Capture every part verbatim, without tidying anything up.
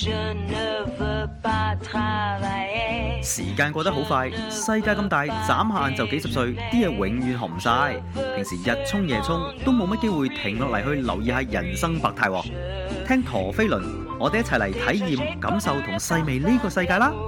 時間過得好快，世界咁大，眨下眼就幾十歲，啲嘢永遠學唔晒。平時日沖夜沖，都冇乜機會停落嚟去留意下人生百態。聽陀飛輪，我哋一齊嚟體驗、感受同細味呢個世界啦！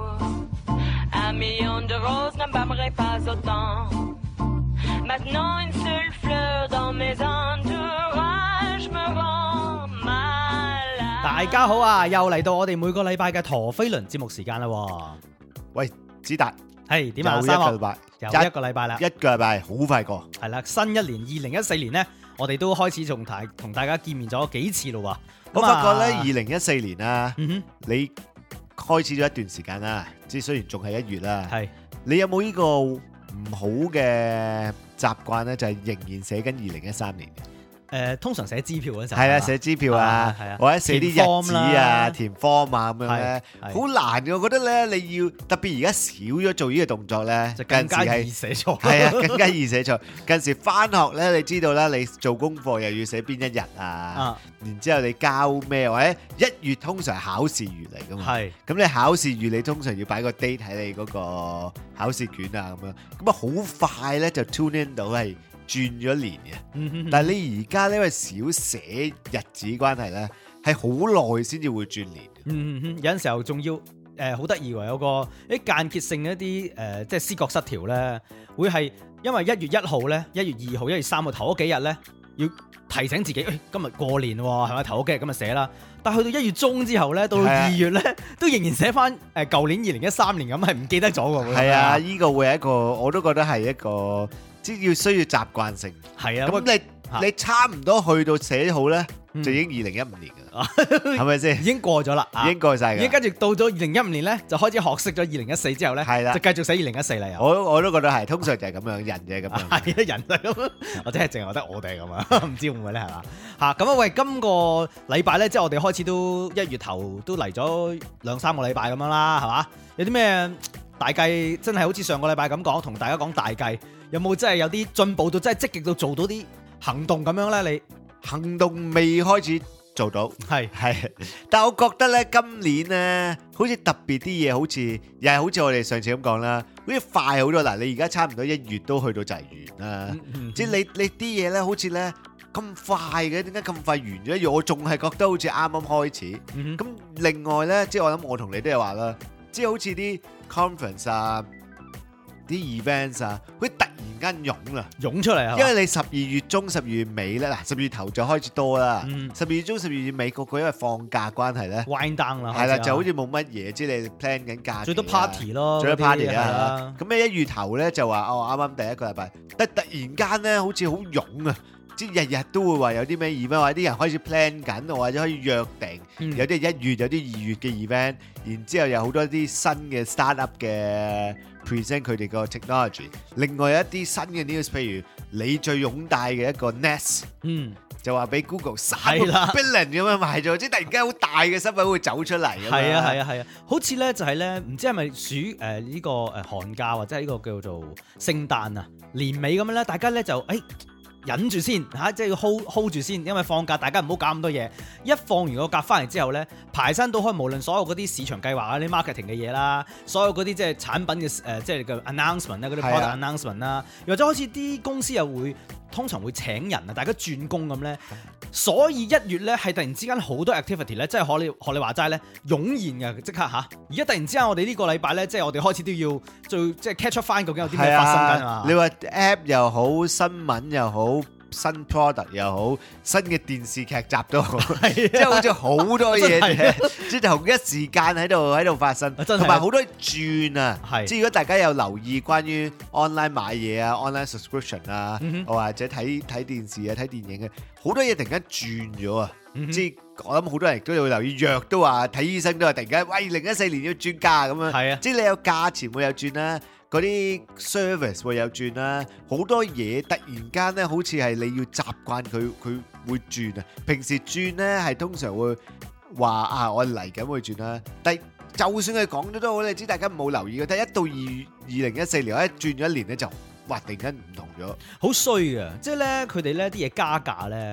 大家好啊，又嚟到我哋每個禮拜嘅陀飛輪節目時間啦。 喂，子達， 係點啊？ 又一三個個禮拜， 又一個禮拜啦， 一個禮拜好快過。 係啦，新一年二零一四年呢，我哋都開始同大同大家見面咗幾次咯。 我發覺咧，二零一四年啊， 嗯哼， 你開始咗一段時間啦，即係雖然仲係一月啦， 係你有冇呢個唔好嘅習慣咧？就係仍然寫緊二零一三年。 誒，通常寫支票嗰陣係啊，寫支票啊， 係啊， 或者寫啲日子啊、填 form 啊咁樣咧， 係好難嘅。我覺得咧，你要特別而家少咗做呢個動作咧， 就更加近時易寫錯。 係啊，更加易寫錯。近時翻學咧，你知道啦，你做功課又要寫邊一日啊， 啊然之後你交咩，或者一月通常係考試月嚟噶嘛， 係咁你考試月你通常要擺個 date 喺你嗰個考試卷啊咁樣，咁啊好快咧就 tune in 到係轉咗年嘅。 嗯但係你而家呢，因為少寫日子關係咧，係好耐先至會轉年。 嗯哼，有陣時候仲要誒好得意喎，有個啲間歇性嘅一啲誒、呃，即係思覺失調咧，會係因為一月一號咧、一月二號、一月三號頭嗰幾日咧，要提醒自己，誒、哎、今日過年喎，係咪頭嗰幾日今日寫啦？但係去到一月中之後咧，到二月咧，啊、都仍然寫翻誒舊年二零一三年咁，係唔記得咗喎。 係啊，呢、這個會係一個，我都覺得係一個，即係要需要習慣性。 係啊， 咁你。你差唔多去到寫好咧， 嗯、 就已經二零一五年㗎啦，係咪先？ 已經過咗啦， 已經過晒㗎。 已經跟住到咗二零一五年咧，就開始學識咗二零一四之後咧， 係啦， 就繼續寫二零一四啦。又我我都覺得係，通常就係咁樣，人就係咁樣。 係啊，人就係咁，或者係淨係覺得我哋係咁啊？唔知會唔會咧係嘛？嚇咁啊！喂，今個禮拜咧，即係我哋開始都一月頭都嚟咗兩三個禮拜咁樣啦，係嘛？有啲咩大計真係好似上個禮拜咁講，同大家講大計，有冇真係有啲進步到，真係積極到做到啲行動咁樣咧？你行動未開始做到， 係係，但係我覺得咧，今年咧，好似特別啲嘢，好似又係好似我哋上次咁講啦，好似快好多。嗱，你而家差唔多一月都去到就係完啦，嗯嗯、即係你你啲嘢咧，好似咧咁快嘅，點解咁快完咗一月？我仲係覺得好似啱啱開始。咁、嗯、哼另外咧，即係我諗我同你都有話啦，即係好似啲 conference 啊。啲 events 啊，佢突然間湧啦， 湧出嚟啊！ 因為你十二月中、十二月尾咧，嗱十二月頭就開始多啦。十二、嗯、月中、十二月尾個個因為放假關係咧 wind down 啦， 係啦，就好似冇乜嘢，即係你 plan 緊假期， 最多 party 咯， 最多 party 啊。咁你的一月頭咧就話哦，啱啱第一個禮拜，但突然間咧好似好湧啊！即係日日都會話有啲咩 event，或者啲人開始 plan 緊，或者可以約定，嗯、有啲係一月，有啲二月嘅 event，然之後有好多啲新嘅 startup 嘅 present 佢哋個 technology。另外一啲新嘅 news，譬如你最擁戴嘅一個 Nest，嗯，就話俾 Google 三個 billion 咁樣賣咗，即係突然間好大嘅新聞會走出嚟。 係啊係啊係啊，好似咧就係咧，唔知係咪暑誒呢、呃呢個誒寒假或者係呢個叫做聖誕啊年尾咁樣咧，大家咧就誒。哎忍住先嚇，即係要 hold hold 住先，因為放假大家唔好搞咁多嘢。一放完個假翻嚟之後咧，排山倒開，無論所有嗰啲市場計劃啊、啲 marketing 嘅嘢啦，所有嗰啲即係產品嘅誒、呃，即係嘅 announcement 啦，嗰啲 product announcement 啦，又或者開始啲公司又會通常會請人啊，大家轉工咁咧。所以一月咧係突然之間好多 activity 咧，即係學你學你話齋咧湧現嘅即刻嚇。而家突然之間我哋呢個禮拜咧，即係我哋開始都要做即係 catch up 翻究竟有啲咩發生緊啊？ 你話 app 又好，新聞又好。新 product 又好，新嘅電視劇集都好，即係好似好多嘢嘅，即係同一時間喺度喺度發生，同埋好多轉啊！即係如果大家有留意關於 online 買嘢啊、online subscription 啊，或者睇睇電視啊、睇電影嘅，好多嘢突然間轉咗啊！即係我諗好多人都有留意，藥都話睇醫生都話突然間，喂，二零一四年要轉價咁樣，係啊，即係你有價錢會有轉啦。嗰啲 service 會有轉啦，好多嘢突然間咧，好似係你要習慣佢，佢會轉啊。平時轉咧係通常會話啊，我嚟緊會轉啦。但係就算佢講咗都好，你知大家冇留意嘅。但係一到二二零一四年，一轉咗一年咧，就哇突然間唔同咗， 好衰嘅。即係咧，佢哋咧啲嘢加價咧，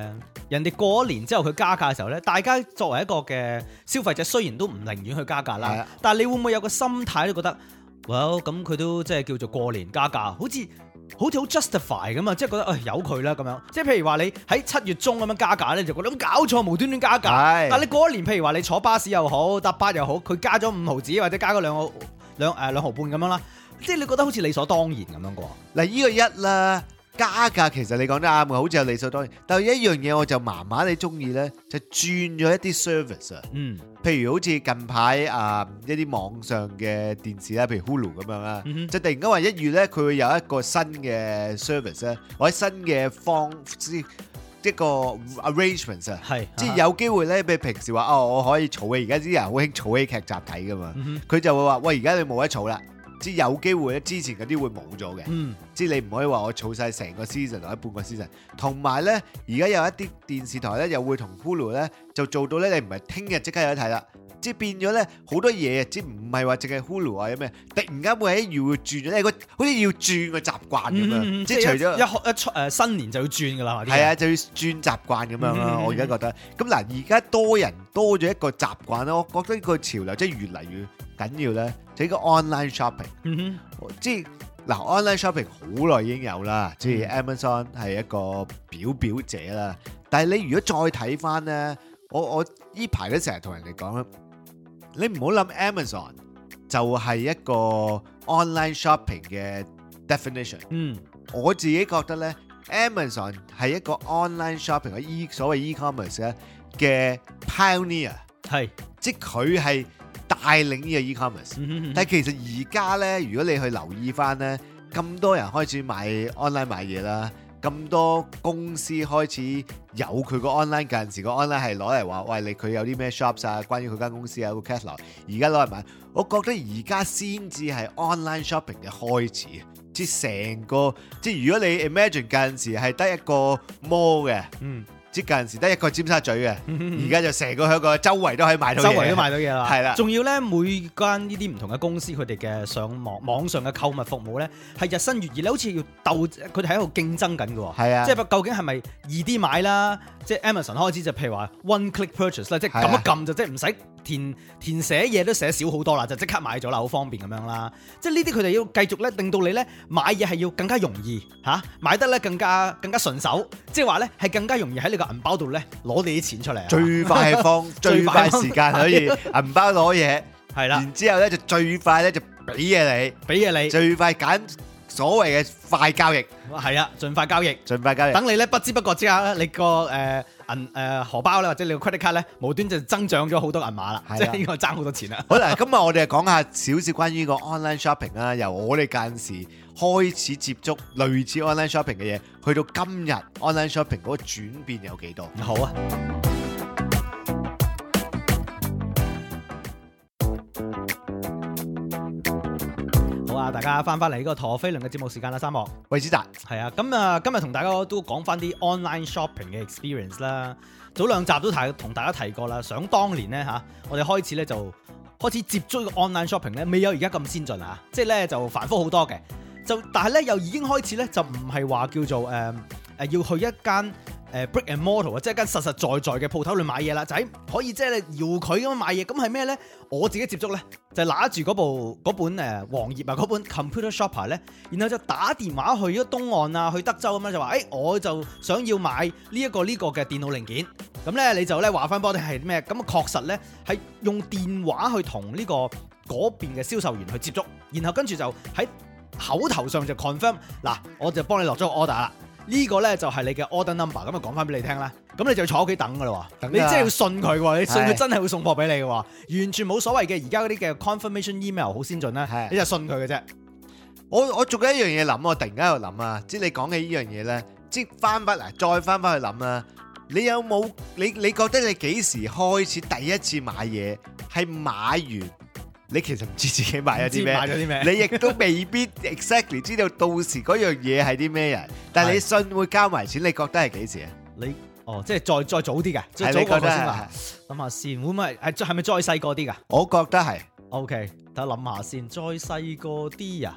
人哋過咗年之後佢加價嘅時候咧，大家作為一個嘅消費者，雖然都唔寧願去加價啦，但係你會唔會有個心態都覺得，well 咁佢都即係叫做過年加價，好似好似好 justify 咁啊，即係覺得誒由佢啦咁樣。即係譬如話你喺七月中咁樣加價咧，就覺得咁搞錯，無端端加價。但係你過咗年，譬如話你坐巴士又好，搭巴又好，佢加咗五毫子或者加咗兩個兩誒兩毫半咁樣啦，即係你覺得好似理所當然咁樣啩？ 嗱，呢個一啦。加價其實你講得啱嘅，好似有理所當然。但係一樣嘢我就麻麻地中意咧，就轉咗一啲 service 啊。嗯，譬如好似近排啊、呃、一啲網上嘅電視啦，譬如 Hulu 咁樣啦，嗯、就突然間話一月咧，佢會有一個新嘅 service 咧，或者新嘅方即一個 arrangements 啊，係即係有機會咧，譬如平時話哦，我可以儲嘅，而家啲人好興儲起劇集睇噶嘛，佢、嗯、就會話喂，而家你冇得儲啦。即係有機會咧，之前嗰啲會冇咗嘅。嗯，即係你唔可以話我儲晒成個 season 或者半個 season。同埋咧，而家有一啲電視台咧，又會同 Hulu 咧就做到咧，你唔係聽日即刻有得睇啦。即係變咗咧，好多嘢即係唔係話淨係 Hulu 或者咩，突然間會喺要轉咗，你個好似要轉個習慣咁樣。嗯、即係除咗一一出誒新年就要轉㗎啦， 係啊，就要轉習慣咁樣啦。嗯、我而家覺得，咁嗱，而家多人多咗一個習慣啦，我覺得呢個潮流即係越嚟越緊要咧。就呢個 online shopping，、嗯、哼即係嗱 online shopping 好耐已經有啦，即係 Amazon 係一個表表者啦。但係你如果再睇翻咧，我我依排都成日同人哋講啦，你唔好諗 Amazon 就係一個 online shopping 嘅 definition。嗯，我自己覺得咧 ，Amazon 係一個 online shopping 嘅 e 所謂 e-commerce 咧嘅 pioneer， 係即係佢係帶領呢個 e-commerce，、嗯、但係其實而家咧，如果你去留意翻咧，咁多人開始買 online 買嘢啦，咁多公司開始有佢個 online， 近時個 online 係攞嚟話，喂，你佢有啲咩 shops 啊，關於佢間公司啊個 catalog， 而家攞嚟買，我覺得而家先至係 online shopping 嘅開始，即係成個，即係如果你 imagine 近時係得一個 mall 嘅，嗯。即係近時得一個尖沙咀嘅，而家就成個香港周圍都可以買到嘢， 周圍都買到嘢啦。係啦，仲要咧每間呢啲唔同嘅公司，佢哋嘅上網網上嘅購物服務咧，係日新月異咧，好似要鬥，佢哋喺度競爭緊嘅喎。係啊，即係究竟係咪易啲買啦？即係 Amazon 開始就譬如話 one click purchase 啦，即係撳一撳就即係唔使填填寫嘢都寫少好多啦，就即刻買咗啦，好方便咁樣啦。即係呢啲佢哋要繼續咧，令到你咧買嘢係要更加容易嚇、啊，買得咧更加更加順手，即係話咧係更加容易喺你個銀包度咧攞你啲錢出嚟， 最快放最快時間可以銀包攞嘢，係啦，然之後咧就最快咧就俾嘢你，俾嘢你，最快揀所謂嘅快交易， 係啊，盡快交易， 盡快交易， 等你咧不知不覺之下咧，你個誒銀誒荷包咧或者你個 credit card 咧無端就增長咗好多銀碼啦，即係應該爭好多錢啦。 好啦，今日我哋講下少少關於呢個 online shopping 啦，由我哋間時開始接觸類似 online shopping 嘅嘢，去到今日 online shopping 嗰個轉變有幾多？ 好啊。大家翻返嚟呢個陀飛輪嘅節目時間啦，三莫， 喂，子達， 係啊，咁啊，今日同大家都講翻啲 online shopping 嘅 experience 啦。早兩集都提同大家提過啦。想當年咧嚇，我哋開始咧就開始接觸個 online shopping 咧，未有而家咁先進啊，即係咧就繁複好多嘅。就但係咧又已經開始咧就唔係話叫做誒誒、呃、要去一間誒 brick and mortar 啊，即係一間實實在在嘅鋪頭去買嘢啦，就喺可以即係搖佢咁樣買嘢。咁係咩咧？我自己接觸咧就係拿住嗰部嗰本誒黃頁啊，嗰本 computer shopper 咧，然後就打電話去咗東岸啊，去德州咁樣就話，誒、欸、我就想要買呢一個呢個嘅電腦零件。咁咧你就咧話翻俾我哋係咩？咁確實咧係用電話去同呢個嗰邊嘅銷售員去接觸，然後跟住就喺口頭上就 confirm 嗱，我就幫你落咗個 order 啦。呢個咧就係你嘅 order number， 咁啊講翻俾你聽啦。咁你就坐屋企等噶啦，你真係要信佢喎，你信佢真係會送貨俾你嘅喎，完全冇所謂嘅。而家嗰啲嘅 confirmation email 好先進啦，你就信佢嘅啫。 我我仲有一樣嘢諗，我突然間喺度諗啊，即係你講起呢樣嘢咧，即係翻翻嚟再翻翻去諗啊，你有冇你你覺得你幾時開始第一次買嘢係買完？你其實唔知自己買咗啲咩，買咗啲咩，你亦都未必 exactly 知道到時嗰樣嘢係啲咩人，但係你信會交埋錢，你覺得係幾時啊？ 你哦，即係再再早啲嘅，即係早過先啦。諗下先，會唔會係係咪再細個啲㗎？ 我覺得係。 OK，等我諗下先，再細個啲啊，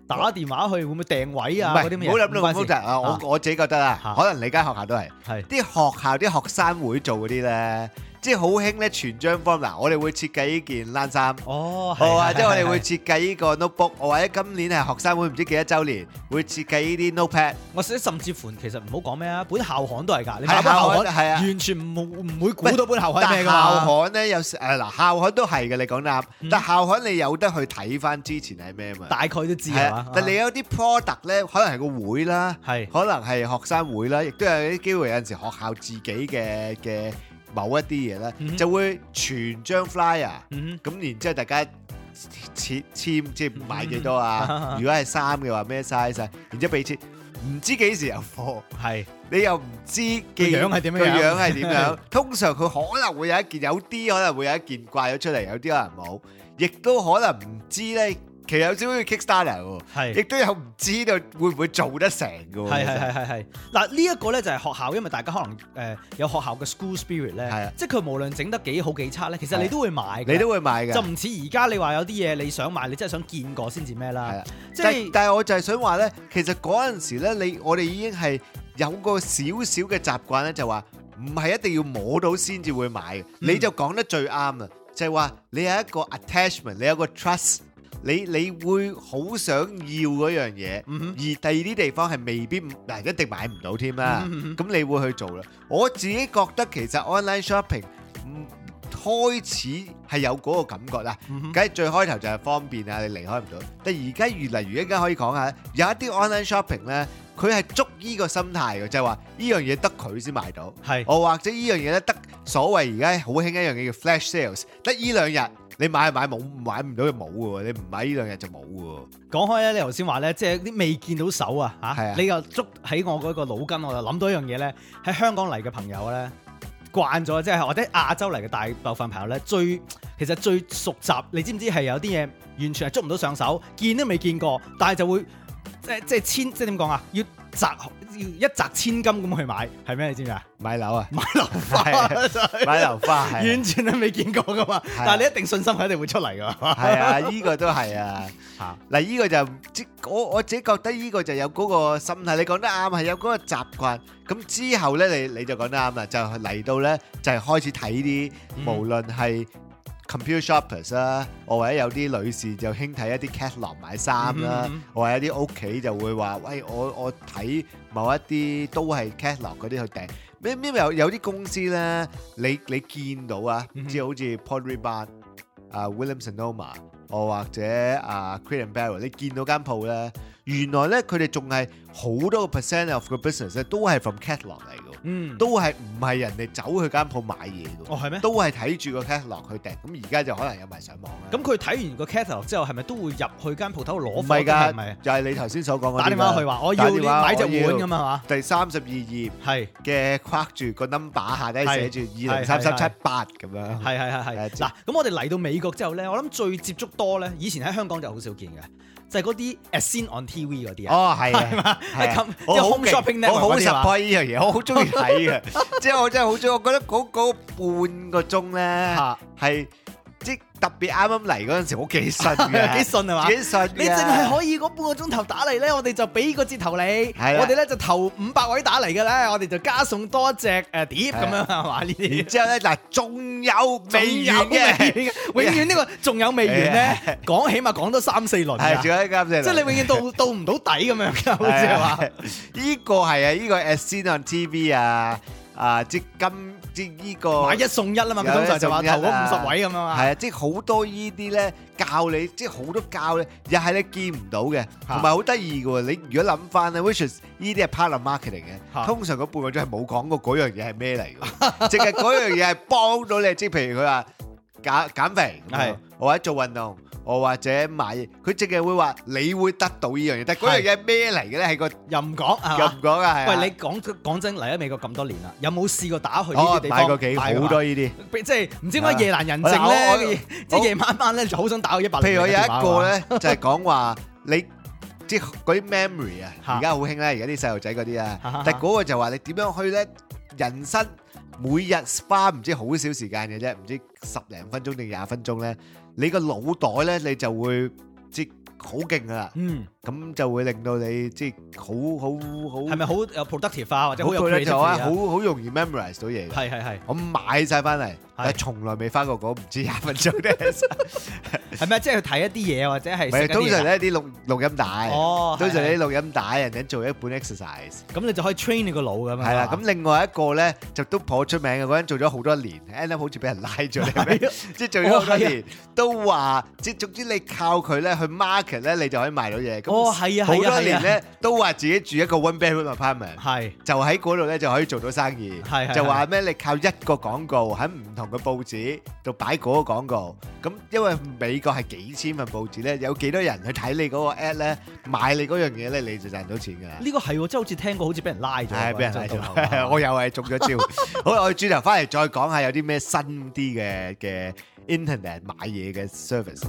打電話去會唔會訂位啊？ 唔係，唔好諗到咁複雜啊！我我自己覺得啊，可能你間學校都係，啲學校啲學生會做嗰啲咧。即係好興咧，全張 form 嗱，我哋會設計呢件冷衫， 哦， 或者我哋會設計呢個 notebook，或者今年係學生會唔知幾多週年，會設計呢啲 notepad。 我甚至乎其實唔好講咩啊，本校刊都係㗎，你買本校刊係啊，完全唔唔會估到本校刊係咩㗎嘛。 校刊咧有誒嗱，校刊都係嘅，你講得啱。但校刊你有得去睇翻之前係咩嘛？ 大概都知係嘛。 但你有啲 product 咧，可能係個會啦， 係可能係學生會啦，亦都有啲機會有陣時學校自己嘅嘅。某一啲嘢咧，嗯、就會傳張 flyer，咁、嗯、然之後大家簽簽即係買幾多啊？嗯、如果係衫嘅話咩 size 啊？然之後俾錢，唔知幾時有貨，係是你又唔知個樣係點樣，個樣係點樣？通常佢可能會有一件，有啲可能會有一件掛咗出嚟，有啲可能冇，亦都可能唔知咧。其實有少少 Kickstarter 喎，係，亦都有唔知道會唔會做得成嘅喎。係係係係係。嗱呢一個咧就係學校，因為大家可能誒、呃、有學校嘅 school spirit 咧，係啊，即係佢無論整得幾好幾差咧，其實你都會買嘅，你都會買嘅。就唔似而家你話有啲嘢你想買，你真係想見過先至咩啦。係啊，即係但係我就係想話咧，其實嗰陣時咧，你我哋已經係有個少少嘅習慣咧，就話唔係一定要摸到先至會買嘅。嗯、你就講得最啱啦，就係話你有一個 attachment，你有個 trust。你你會好想要嗰樣嘢，嗯、哼而第二啲地方係未必嗱一定買唔到添啦。咁、嗯、哼你會去做啦。我自己覺得其實 online shopping、嗯、開始係有嗰個感覺啦。梗係、嗯、哼最開頭就係方便啊，你離開唔到。但而家越嚟越，而家可以講下，有一啲 online shopping 咧，佢係捉依個心態嘅，就係話依樣嘢得佢先買到。係是，我或者依樣嘢咧得所謂而家好興一樣嘢叫 flash sales，得依兩日。你買買冇買唔到就冇嘅喎，你唔買呢兩日就冇嘅喎。講開咧，你頭先話咧，即係啲未見到手啊嚇，啊你又捉喺我嗰個腦筋，我就諗到一樣嘢咧，喺香港嚟嘅朋友咧慣咗，即係或者亞洲嚟嘅大部分朋友咧，最其實最熟習，你知唔知係有啲嘢完全係捉唔到上手，見都未見過，但係就會即係即係千即係點講啊？要擲要一擲千金咁去買，係咩？你知唔知啊？買樓啊，買樓花，買樓花，完全都未見過噶嘛。但係你一定信心係一定會出嚟噶。係啊，呢個都係啊。嗱，呢個就即我我自己覺得呢個就有嗰個心態。你講得啱，係有嗰個習慣。咁之後咧，你你就講得啱啦，就嚟到咧就係開始睇啲，無論係computer shoppers 啦，我或者有啲女士就興睇一啲 catalog 買衫啦，嗯、我或者有啲屋企就會話，喂，我我睇某一啲都係 catalog 嗰啲去訂。咩咩有有啲公司咧，你你見到啊，即係、嗯、好似 Pottery Barn 啊、Williams Sonoma，我或者啊 Crate and Barrel，你見到間鋪咧，原來咧佢哋仲係好多個 percent of 個 business 咧都係 from catalog 嚟嘅。嗯，都係唔係人哋走去間鋪買嘢嘅？哦，係咩？都係睇住個 catalog 去訂。咁而家就可能有埋上網啦。咁佢睇完個 catalog 之後，係咪都會入去間鋪頭攞貨？唔係㗎，係咪？就係你頭先所講嗰啲。打電話去話，我要買隻碗咁啊嘛。第三十二頁係嘅，框住個 number 下底寫住二零三三七八咁樣。係係係係。嗱，咁我哋嚟到美國之後咧，我諗最接觸多咧，以前喺香港就好少見嘅。就係嗰啲 as seen on T V 嗰啲啊！哦，係啊，係啊，即係 home shopping network 嗰啲啊！我好 support 呢樣嘢，我好中意睇嘅，即係我真係好中意，我覺得嗰嗰半個鐘咧係即係特別啱啱嚟嗰陣時，好幾順嘅，幾順係嘛？幾順嘅，你淨係可以嗰半個鐘頭打嚟咧，我哋就俾個折頭你，我哋咧就頭五百位打嚟嘅咧，我哋就加送多一隻誒碟咁樣係嘛？呢啲，然之後咧嗱，仲有未完嘅，永遠呢個仲有未完咧，講起碼講多三四輪，係仲有一間四輪，即係你永遠到到唔到底咁樣㗎，好似係嘛？呢個係啊，呢個 as seen on T V 啊。啊！即今即呢個買一送一啊嘛，佢通常就話頭嗰五十位咁啊嘛。係啊，即好多依啲咧教你，即好多教咧，又係你見唔到嘅，同埋好得意嘅喎。你如果諗翻咧 which is 依啲係 part of marketing 嘅，通常嗰半個鐘係冇講過嗰樣嘢係咩嚟嘅，淨係嗰樣嘢係幫到你。即譬如佢話減減肥，係或者做運動。我或者買，佢淨係會話你會得到呢樣嘢，但係嗰樣嘢係咩嚟嘅咧？係個又唔講，又唔講啊！係。喂，你講講真嚟咗美國咁多年啦，有冇試過打去呢啲地方？買過幾好多呢啲，即係唔知點解夜闌人靜咧，即係夜晚晚咧就好想打個一百。譬如我有一個咧，就係講話你即係嗰啲 memory 啊，而家好興咧，而家啲細路仔嗰啲啊，但係嗰個就話你點樣去咧？人生每日花唔知好少時間嘅啫，唔知十零分鐘定廿分鐘咧。你個腦袋咧，你就會即係好勁噶啦。嗯， 咁就會令到你即係好好好係咪好有 productive 化或者好有 creative creative 啊？ 好好容易 memorize 到嘢嘅。 係係係。 我買晒翻嚟，但係從來未翻過嗰唔知廿分鐘嘅。 係咪即係去睇一啲嘢或者係？ 唔係，通常咧啲錄錄音帶。 哦。 通常啲錄音帶，人哋做一本 exercise。 咁你就可以 train 你個腦咁樣。 係啦，咁另外一個咧就都頗出名嘅，嗰人做咗好多年 end up 好似俾人拉咗你，即係做咗好多年都話，即係總之你靠佢咧去 market 咧，你就可以賣到嘢。 哦，係啊， 好多年咧都話自己住一個 one bedroom apartment， 係就喺嗰度咧就可以做到生意。 係就話咩？你靠一個廣告喺唔同嘅報紙度擺嗰個廣告，咁因為美國係幾千份報紙咧，有幾多人去睇你嗰個 ad 咧，買你嗰樣嘢咧，你就賺到錢㗎啦。 呢個係喎，即係好似聽過，好似俾人拉咗。 係俾人拉咗，我又係中咗招。好，我哋轉頭翻嚟再講下有啲咩新啲嘅嘅 internet 買嘢嘅 service。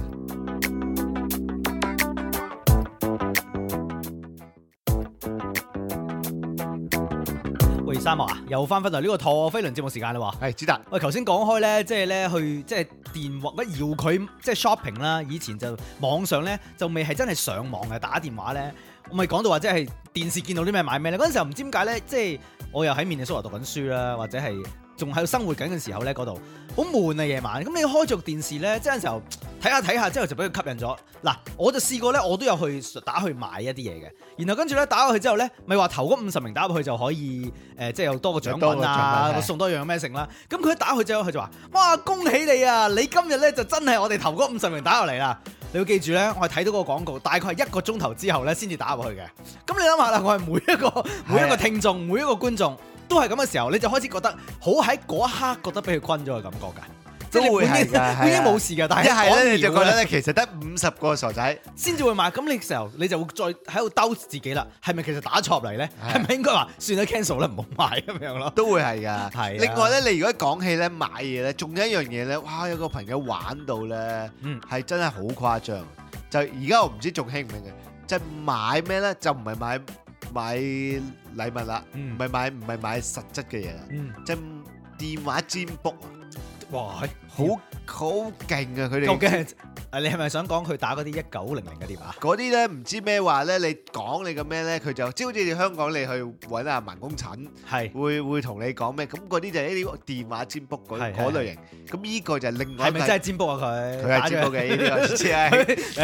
喂，三毛啊，又翻返嚟呢個陀飛輪節目時間啦喎。 係，子達。 喂，頭先講開咧，即係咧去即係電話乜遙距即係 shopping 啦。以前就網上咧就未係真係上網嘅，打電話咧，我咪講到話即係電視見到啲咩買咩咧。嗰陣時候唔知點解咧，即係我又喺面地蘇華讀緊書啦，或者係仲喺度生活緊嘅時候咧，嗰度好悶啊夜晚。咁你開著電視咧，即係有陣時候睇下睇下之後就俾佢吸引咗。嗱，我就試過咧，我都有去打去買一啲嘢嘅。然後跟住咧打過去之後咧，咪話頭嗰五十名打入去就可以誒、呃，即係有多個獎品啊，送多樣咩剩啦。咁佢一打去之後，佢就話：哇，恭喜你啊！你今日咧就真係我哋頭嗰五十名打入嚟啦。你要記住咧，我係睇到嗰個廣告，大概係一個鐘頭之後咧先至打入去嘅。咁你諗下啦，我係每一個每一個聽眾，每一個觀眾都係咁嘅時候，你就開始覺得好喺嗰一刻覺得俾佢困咗嘅感覺㗎。即係你本應本應冇事嘅，但係一係咧你就覺得咧其實得五十個傻仔先至會買，咁你時候你就會再喺度兜自己啦。係咪其實打錯入嚟咧？係咪應該話算啦 cancel 啦，唔好買咁樣咯？ 都會係㗎。 係。 另外咧，你如果講起咧買嘢咧，仲有一樣嘢咧，哇！有個朋友玩到咧，係真係好誇張。就而家我唔知仲興唔興嘅，就係買咩咧？就唔係買買禮物啦，唔係買唔係買實質嘅嘢啦，就電話占卜啊！ 哇， 好好勁啊！佢哋究竟係誒？你係咪想講佢打嗰啲一九零零嘅電話？ 嗰啲咧唔知咩話咧？你講你個咩咧？佢就即係好似香港你去揾阿文公診，係會會同你講咩？咁嗰啲就係啲電話占卜嗰嗰類型。咁呢個就係另外係咪真係占卜啊？佢佢係占卜嘅呢啲，我知啊。